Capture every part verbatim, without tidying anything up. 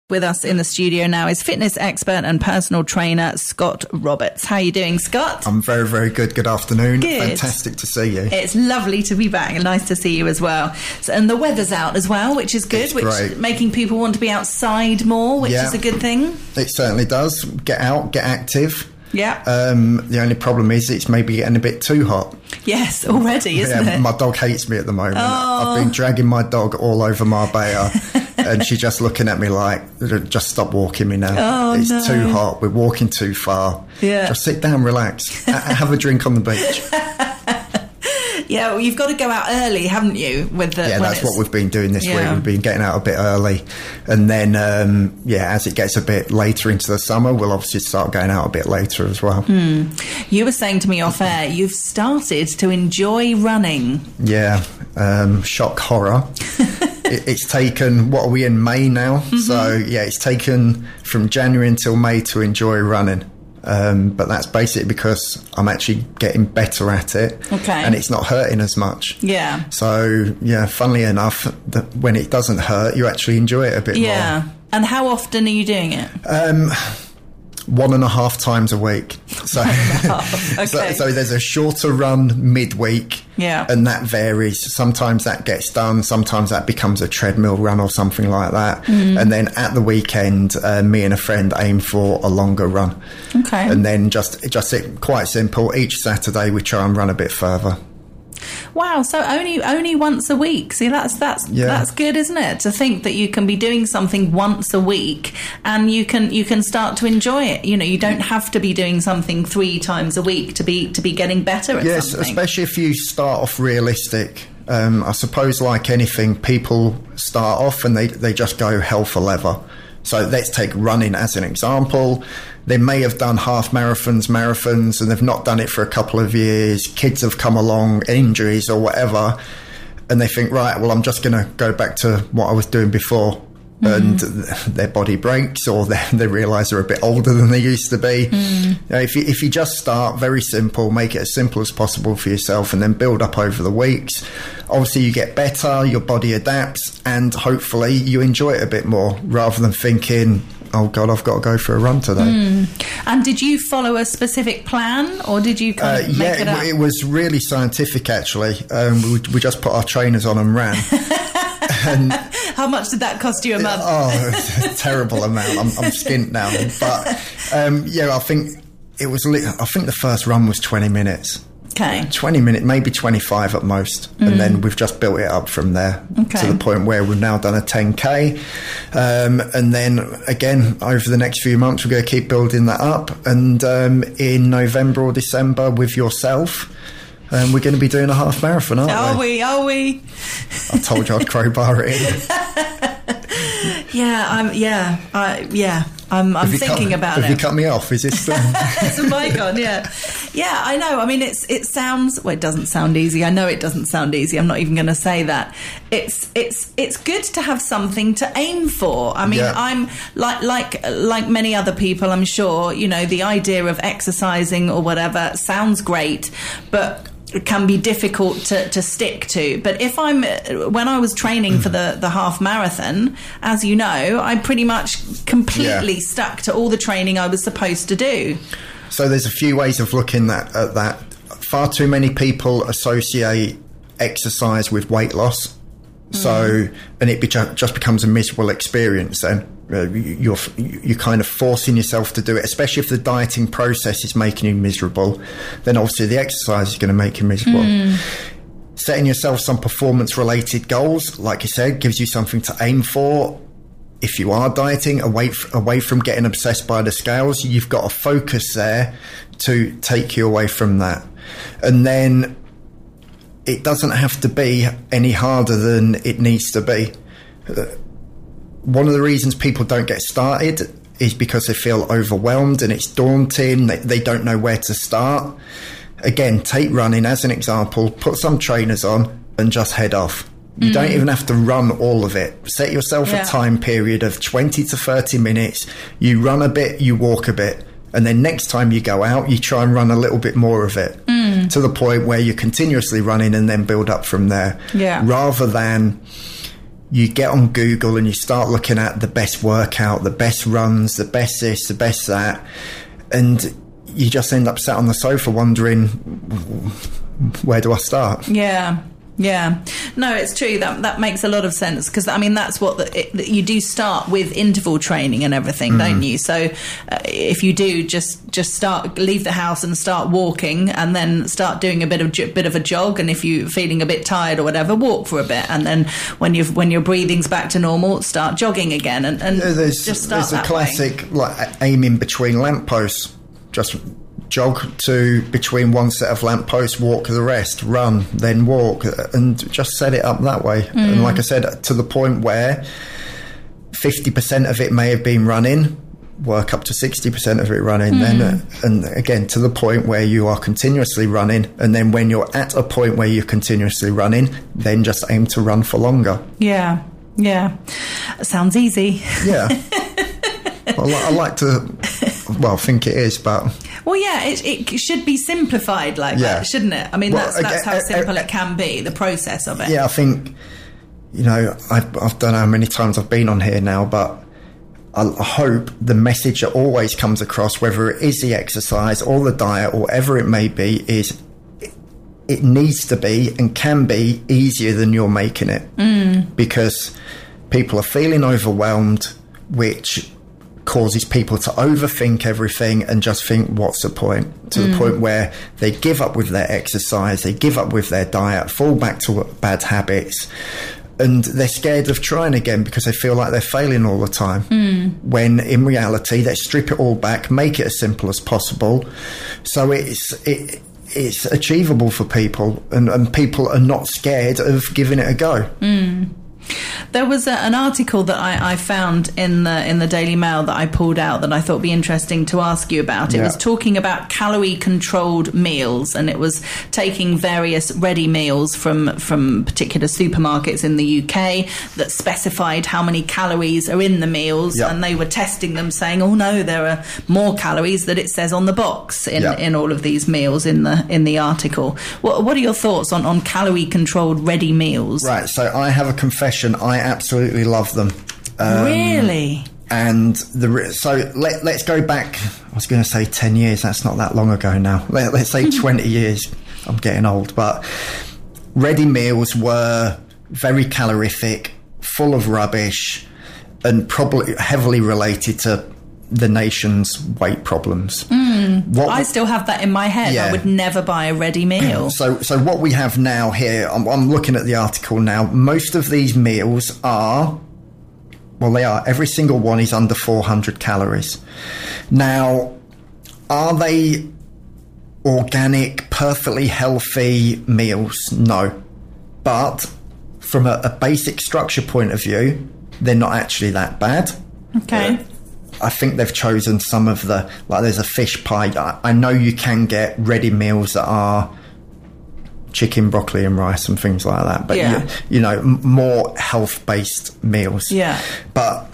With us in the studio now is fitness expert and personal trainer Scott Roberts. How are you doing, Scott? I'm very, very good. Good afternoon. Good. Fantastic to see you. It's lovely to be back and nice to see you as well. So, and the weather's out as well, which is good, It's which great. Making people want to be outside more, which Yeah. is a good thing. It certainly does. Get out, get active. Yeah. Um, the only problem is it's maybe getting a bit too hot. Yes, already, isn't yeah, it? my dog hates me at the moment. Oh. I've been dragging my dog all over Marbella and she's just looking at me like, just stop walking me now. Oh, it's no. too hot. We're walking too far. Yeah. Just sit down, relax, ha- have a drink on the beach. Yeah, well, you've got to go out early, haven't you? With the, Yeah, when that's it's- what we've been doing this Yeah. week. We've been getting out a bit early. And then, um, yeah, as it gets a bit later into the summer, we'll obviously start going out a bit later as well. Hmm. You were saying to me off air, you've started to enjoy running. Yeah, um, shock horror. it, it's taken, what are we in, May now? Mm-hmm. So, yeah, it's taken from January until May to enjoy running. Um, but that's basically because I'm actually getting better at it. Okay. And it's not hurting as much. Yeah. So, yeah, funnily enough, that when it doesn't hurt, you actually enjoy it a bit more. Yeah. And how often are you doing it? Um, one and a half times a week. So, Okay. so, so there's a shorter run midweek. Yeah. And that varies. Sometimes that gets done. Sometimes that becomes a treadmill run or something like that. Mm. And then at the weekend, uh, me and a friend aim for a longer run. Okay. And then just, just it, quite simple. Each Saturday we try and run a bit further. Wow, so only only once a week. See, that's that's Yeah. that's good, isn't it? To think that you can be doing something once a week and you can you can start to enjoy it. You know, you don't have to be doing something three times a week to be to be getting better at Yes, something. especially if you start off realistic. Um, I suppose, like anything, people start off and they, they just go hell for leather. So let's take running as an example. They may have done half marathons, marathons, and they've not done it for a couple of years. Kids have come along, injuries or whatever, and they think, right, well, I'm just going to go back to what I was doing before. And their body breaks, or they, they realise they're a bit older than they used to be. Mm. You know, if you, if you just start very simple, make it as simple as possible for yourself, and then build up over the weeks. Obviously, you get better, your body adapts, and hopefully you enjoy it a bit more, rather than thinking, oh God, I've got to go for a run today. Mm. And did you follow a specific plan, or did you kind Uh, of yeah, make it up? it, it was really scientific, actually. Um, we, we just put our trainers on and ran. and How much did that cost you a month? Oh, it's a terrible amount. I'm, I'm skint now. But, um, yeah, I think it was, li- I think the first run was twenty minutes. Okay. twenty minutes, maybe twenty-five at most. Mm. And then we've just built it up from there Okay. to the point where we've now done a ten K. Um, and then, again, over the next few months, we're going to keep building that up. And um, in November or December with yourself, um, we're going to be doing a half marathon, aren't Are we? we? Are we? I told you I'd crowbar it in. Yeah, I'm. Yeah, I. Yeah, I'm. I'm Have you thinking cut, about have it. you cut me off? Is this still... It's a mic on, yeah. Yeah, I know. I mean, it's it sounds, well, it doesn't sound easy. I know it doesn't sound easy. I'm not even going to say that. It's it's it's good to have something to aim for. I mean, Yeah. I'm like like like many other people, I'm sure, you know, the idea of exercising or whatever sounds great, but it can be difficult to, to stick to. But if I'm, when I was training for the, the half marathon, as you know, I pretty much completely Yeah. stuck to all the training I was supposed to do. So there's a few ways of looking at, at that. Far too many people associate exercise with weight loss. So, and it be, just becomes a miserable experience then. Uh, you're you're kind of forcing yourself to do it, especially if the dieting process is making you miserable. Then obviously the exercise is going to make you miserable. Mm. Setting yourself some performance-related goals, like you said, gives you something to aim for. If you are dieting, away f- away from getting obsessed by the scales, you've got a focus there to take you away from that. And then it doesn't have to be any harder than it needs to be. Uh, one of the reasons people don't get started is because they feel overwhelmed and it's daunting. They, they don't know where to start. Again, take running as an example. Put some trainers on and just head off. You mm. don't even have to run all of it. Set yourself yeah. a time period of twenty to thirty minutes. You run a bit, you walk a bit. And then next time you go out, you try and run a little bit more of it. Mm. To the point where you're continuously running and then build up from there. Yeah. Rather than... you get on Google and you start looking at the best workout, the best runs, the best this, the best that, and you just end up sat on the sofa wondering, where do I start? Yeah. Yeah, no, it's true. That that makes a lot of sense, because I mean that's what the, it, you do start with interval training and everything, mm. don't you? So uh, if you do just just start leave the house and start walking, and then start doing a bit of bit of a jog, and if you're feeling a bit tired or whatever, walk for a bit, and then when you when your breathing's back to normal, start jogging again, and, and there's, just start there's a that classic way. Like aiming between lampposts, just jog to between one set of lampposts, walk the rest, run, then walk, and just set it up that way. Mm. And like I said, to the point where fifty percent of it may have been running, work up to sixty percent of it running, mm. then uh, and again to the point where you are continuously running, and then when you're at a point where you're continuously running, then just aim to run for longer. Yeah, yeah. Sounds easy. Yeah. Well, I like to, well, think it is, but... Well, yeah, it, it should be simplified like yeah. that, shouldn't it? I mean, well, that's, that's how simple uh, uh, it can be, the process of it. Yeah, I think, you know, I, I don't know how many times I've been on here now, but I hope the message that always comes across, whether it is the exercise or the diet or whatever it may be, is it, it needs to be and can be easier than you're making it. Mm. Because people are feeling overwhelmed, which causes people to overthink everything and just think, what's the point? To mm. the point where they give up with their exercise, they give up with their diet, fall back to bad habits, and they're scared of trying again because they feel like they're failing all the time. Mm. When in reality, they strip it all back, make it as simple as possible, so it's it, it's achievable for people, and, and people are not scared of giving it a go. Mm. There was a, an article that I, I found in the in the Daily Mail that I pulled out that I thought would be interesting to ask you about. It yeah. was talking about calorie-controlled meals, and it was taking various ready meals from, from particular supermarkets in the U K that specified how many calories are in the meals, yeah. and they were testing them, saying, oh no, there are more calories that it says on the box in, yeah. in all of these meals in the in the article. What, what are your thoughts on, on calorie-controlled ready meals? Right, so I have a confession. I absolutely love them. Um, really? And the so let, let's go back. I was going to say ten years. That's not that long ago now. Let, let's say twenty years. I'm getting old. But ready meals were very calorific, full of rubbish, and probably heavily related to the nation's weight problems. Mm, what I we, still have that in my head. Yeah. I would never buy a ready meal. So so what we have now here, I'm, I'm looking at the article now, most of these meals are, well, they are, every single one is under four hundred calories. Now, are they organic, perfectly healthy meals? No. But from a, a basic structure point of view, they're not actually that bad. Okay. Uh, I think they've chosen some of the, like there's a fish pie. I, I know you can get ready meals that are chicken, broccoli and rice and things like that. But, yeah. you, you know, m- more health-based meals. Yeah. But,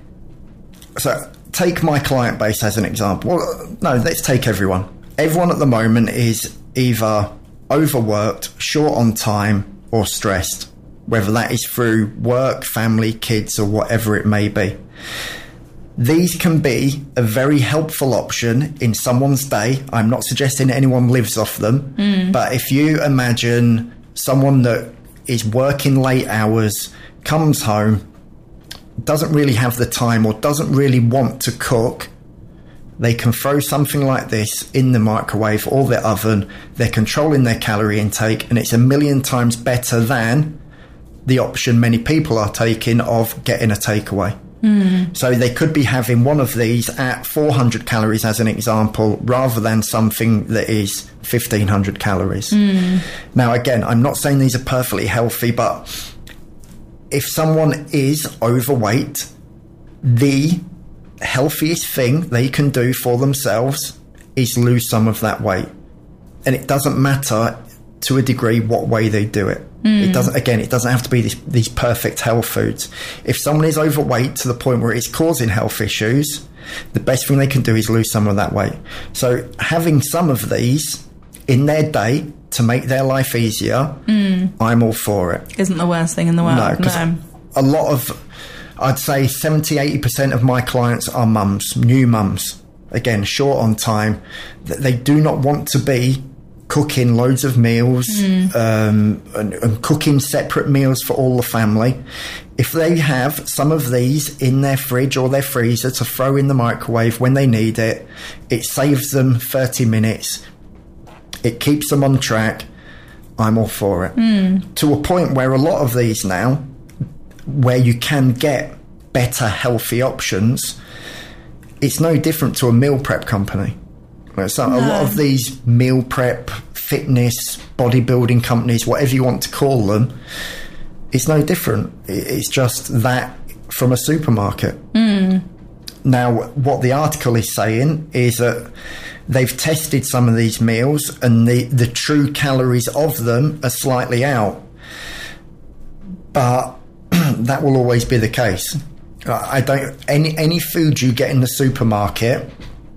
so take my client base as an example. Well, no, let's take everyone. Everyone at the moment is either overworked, short on time or stressed, whether that is through work, family, kids or whatever it may be. These can be a very helpful option in someone's day. I'm not suggesting anyone lives off them, mm. but if you imagine someone that is working late hours, comes home, doesn't really have the time or doesn't really want to cook, they can throw something like this in the microwave or the oven. They're controlling their calorie intake, and it's a million times better than the option many people are taking of getting a takeaway. Mm. So they could be having one of these at four hundred calories as an example, rather than something that is fifteen hundred calories. Mm. Now, again, I'm not saying these are perfectly healthy, but if someone is overweight, the healthiest thing they can do for themselves is lose some of that weight. And it doesn't matter to a degree what way they do it. Mm. It doesn't, again, it doesn't have to be these, these perfect health foods. If someone is overweight to the point where it's causing health issues, the best thing they can do is lose some of that weight. So having some of these in their day to make their life easier, mm. I'm all for it. Isn't the worst thing in the world. No, because no. a lot of, I'd say seventy, eighty percent of my clients are mums, new mums. Again, short on time. They do not want to be cooking loads of meals mm. um, and, and cooking separate meals for all the family. If they have some of these in their fridge or their freezer to throw in the microwave when they need it, it saves them thirty minutes. It keeps them on track. I'm all for it. Mm. To a point where a lot of these now, where you can get better, healthy options, it's no different to a meal prep company. So no. A lot of these meal prep, fitness, bodybuilding companies, whatever you want to call them, it's no different. It's just that from a supermarket. Mm. Now, what the article is saying is that they've tested some of these meals and the, the true calories of them are slightly out. But that will always be the case. I don't any any food you get in the supermarket,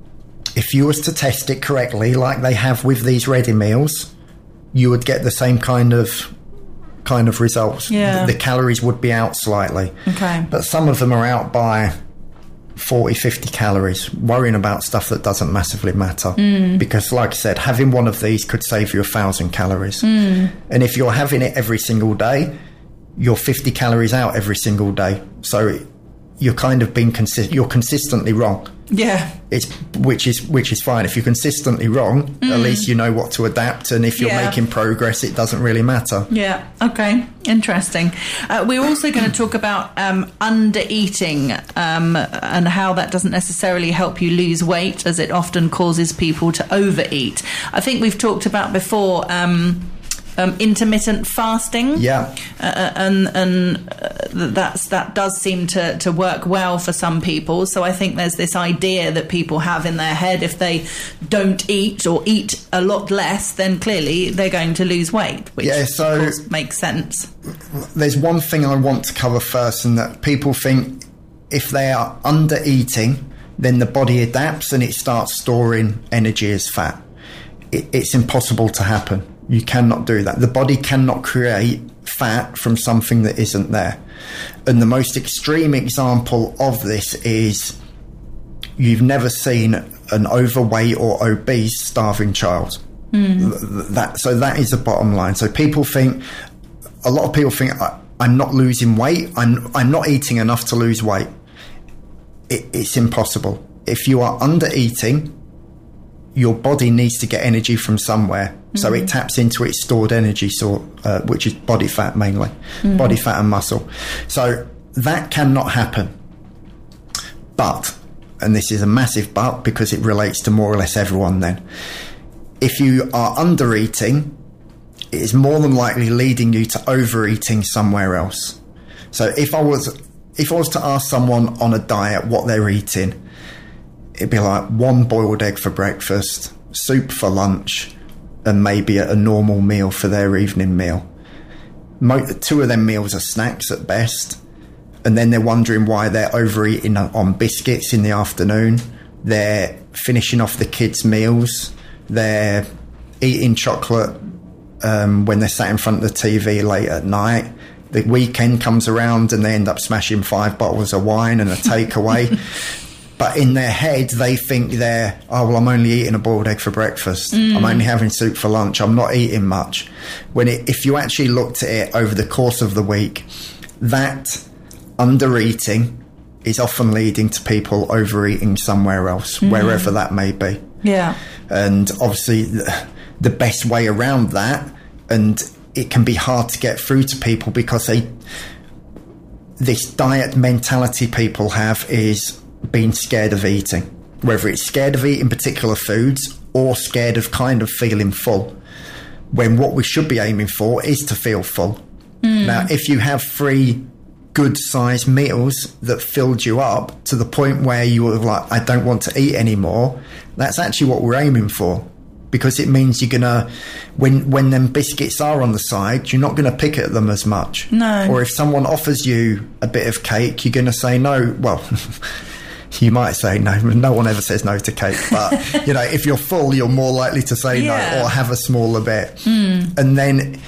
if you was to test it correctly, like they have with these ready meals, you would get the same kind of kind of results. Yeah. The, the calories would be out slightly. Okay. But some of them are out by forty, fifty calories, worrying about stuff that doesn't massively matter. Mm. Because, like I said, having one of these could save you a thousand calories. Mm. And if you're having it every single day, you're fifty calories out every single day. So you're kind of being consi- you're consistently wrong. Yeah. It's which is which is fine. If you're consistently wrong, mm. at least you know what to adapt, and if you're yeah. making progress, it doesn't really matter. Yeah. Okay. Interesting. Uh, we're also going to talk about um, under eating um, and how that doesn't necessarily help you lose weight, as it often causes people to overeat. I think we've talked about before. Um, Um, intermittent fasting, yeah, uh, and and uh, that's that does seem to, to work well for some people. So I think there's this idea that people have in their head: if they don't eat or eat a lot less, then clearly they're going to lose weight, which yeah, so of course makes sense. There's one thing I want to cover first, and that people think if they are under eating, then the body adapts and it starts storing energy as fat. It, it's impossible to happen. You cannot do that. The body cannot create fat from something that isn't there. And the most extreme example of this is you've never seen an overweight or obese starving child. Mm. That, so that is the bottom line. So people think, a lot of people think, I'm not losing weight. I'm, I'm not eating enough to lose weight. It, it's impossible. If you are under eating, your body needs to get energy from somewhere. Mm-hmm. So it taps into its stored energy, so, uh, which is body fat mainly, mm-hmm. body fat and muscle. So that cannot happen. But, and this is a massive but because it relates to more or less everyone then, if you are under eating, it is more than likely leading you to overeating somewhere else. So if I was, if I was to ask someone on a diet what they're eating, it'd be like one boiled egg for breakfast, soup for lunch, and maybe a, a normal meal for their evening meal. Mo- two of them meals are snacks at best. And then they're wondering why they're overeating on biscuits in the afternoon. They're finishing off the kids' meals. They're eating chocolate um, when they're sat in front of the T V late at night. The weekend comes around and they end up smashing five bottles of wine and a takeaway. But in their head, they think they're, oh, well, I'm only eating a boiled egg for breakfast. Mm. I'm only having soup for lunch. I'm not eating much. When it, if you actually looked at it over the course of the week, that under eating is often leading to people overeating somewhere else, mm. wherever that may be. Yeah. And obviously, the, the best way around that, and it can be hard to get through to people because they, this diet mentality people have is being scared of eating, whether it's scared of eating particular foods or scared of kind of feeling full, when what we should be aiming for is to feel full. Mm. Now, if you have three good sized meals that filled you up to the point where you were like, I don't want to eat anymore, that's actually what we're aiming for, because it means you're gonna, when when them biscuits are on the side, you're not gonna pick at them as much. No. Or if someone offers you a bit of cake, you're gonna say no. Well, you might say no. No one ever says no to cake, but you know, if you're full, you're more likely to say yeah. no or have a smaller bit. Mm. And then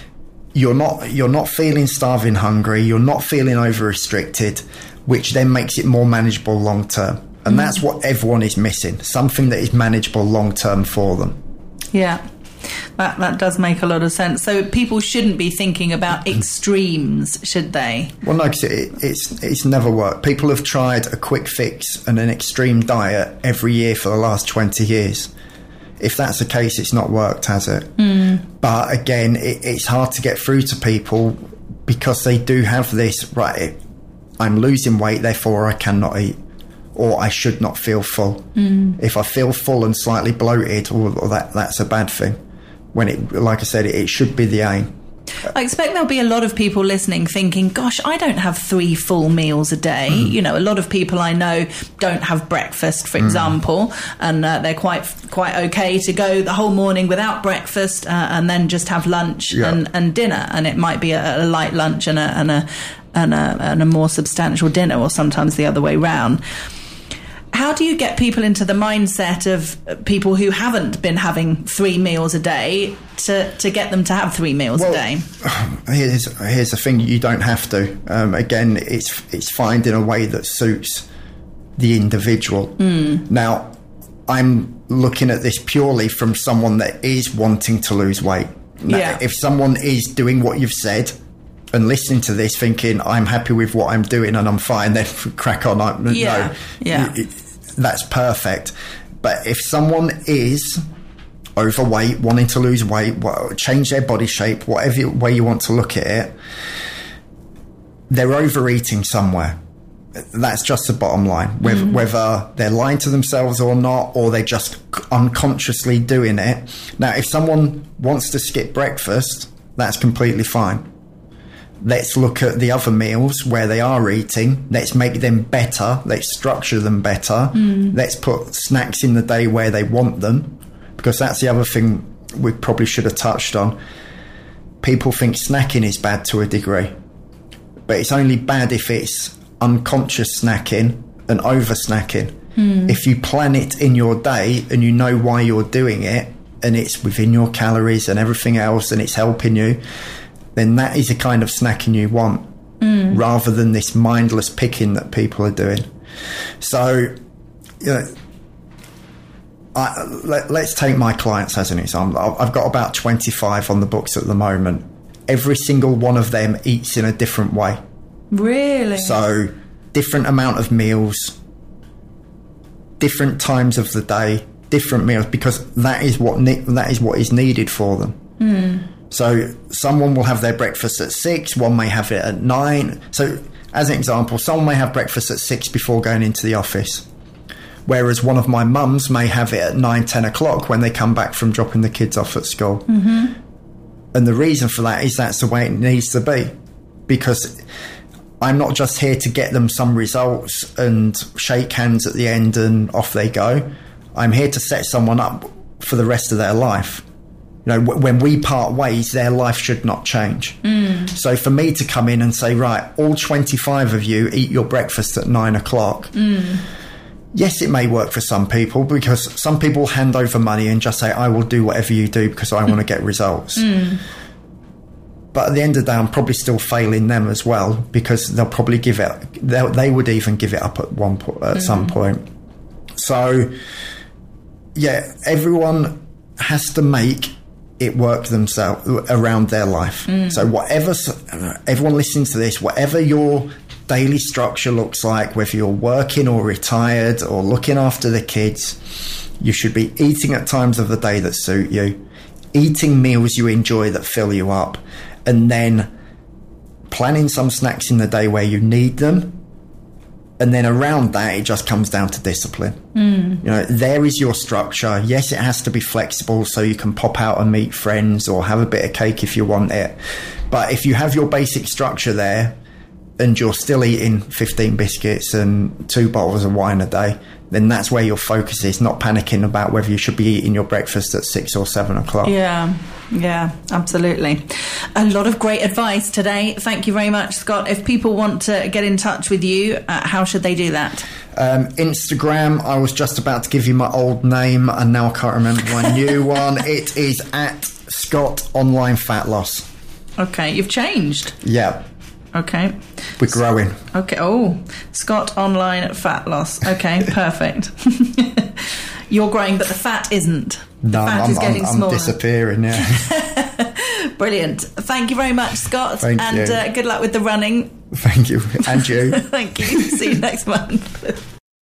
you're not you're not feeling starving hungry, you're not feeling over restricted, which then makes it more manageable long term. And mm. that's what everyone is missing, something that is manageable long term for them. Yeah. That that does make a lot of sense. So people shouldn't be thinking about extremes, should they? Well, no, because it, it's it's never worked. People have tried a quick fix and an extreme diet every year for the last twenty years. If that's the case, it's not worked, has it? Mm. But again, it, it's hard to get through to people because they do have this, right, I'm losing weight, therefore I cannot eat. Or I should not feel full. Mm. If I feel full and slightly bloated, well, that that's a bad thing. When it, like I said, it, it should be the aim. I expect there'll be a lot of people listening thinking, gosh, I don't have three full meals a day. Mm. You know, a lot of people I know don't have breakfast, for example, mm. and uh, they're quite quite okay to go the whole morning without breakfast uh, and then just have lunch yeah. and, and dinner. And it might be a, a light lunch and a, and, a, and, a, and a more substantial dinner, or sometimes the other way round. How do you get people into the mindset of people who haven't been having three meals a day to, to get them to have three meals well, a day? Here's here's the thing: you don't have to. Um, again, it's it's finding a way that suits the individual. Mm. Now, I'm looking at this purely from someone that is wanting to lose weight. Now, yeah. If someone is doing what you've said and listening to this thinking, I'm happy with what I'm doing and I'm fine, then crack on. I, yeah, no, yeah. It, that's perfect. But if someone is overweight, wanting to lose weight, change their body shape, whatever way you want to look at it, they're overeating somewhere. That's just the bottom line. Whether, mm. whether they're lying to themselves or not, or they're just unconsciously doing it. Now, if someone wants to skip breakfast, that's completely fine. Let's look at the other meals where they are eating. Let's make them better. Let's structure them better. Mm. Let's put snacks in the day where they want them, because that's the other thing we probably should have touched on. People think snacking is bad to a degree, but it's only bad if it's unconscious snacking and over snacking. Mm. If you plan it in your day and you know why you're doing it and it's within your calories and everything else and it's helping you, then that is the kind of snacking you want, mm. rather than this mindless picking that people are doing. So, you know, I, let, let's take my clients as an example. I've got about twenty-five on the books at the moment. Every single one of them eats in a different way. Really? So, different amount of meals, different times of the day, different meals, because that is what ne- that is what is needed for them. Mm. So someone will have their breakfast at six, one may have it at nine. So as an example, someone may have breakfast at six before going into the office, whereas one of my mums may have it at nine, ten o'clock when they come back from dropping the kids off at school. Mm-hmm. And the reason for that is that's the way it needs to be, because I'm not just here to get them some results and shake hands at the end and off they go. I'm here to set someone up for the rest of their life. You know, when we part ways, their life should not change. Mm. So for me to come in and say, right, all twenty-five of you eat your breakfast at nine o'clock. Mm. Yes, it may work for some people, because some people hand over money and just say, I will do whatever you do because I mm. want to get results. Mm. But at the end of the day, I'm probably still failing them as well, because they'll probably give it, they would even give it up at one po- at mm. some point. So, yeah, everyone has to make it work themselves around their life. Mm. So whatever, everyone listening to this, whatever your daily structure looks like, whether you're working or retired or looking after the kids, you should be eating at times of the day that suit you, eating meals you enjoy that fill you up, and then planning some snacks in the day where you need them. And then around that, it just comes down to discipline. Mm. You know, there is your structure. Yes, it has to be flexible so you can pop out and meet friends or have a bit of cake if you want it. But if you have your basic structure there and you're still eating fifteen biscuits and two bottles of wine a day, then that's where your focus is, not panicking about whether you should be eating your breakfast at six or seven o'clock. Yeah, yeah, absolutely. A lot of great advice today. Thank you very much, Scott. If people want to get in touch with you, uh, how should they do that? Um, Instagram, I was just about to give you my old name and now I can't remember my new one. It is at Scott Online Fat Loss. Okay, you've changed. Yeah. Okay. We're growing. Okay. Oh, Scott online fat loss. Okay, perfect. You're growing, but the fat isn't. The no, fat I'm, is getting I'm, I'm smaller. disappearing, yeah. Brilliant. Thank you very much, Scott. Thank and you. Uh, good luck with the running. Thank you. And you. Thank you. See you next month.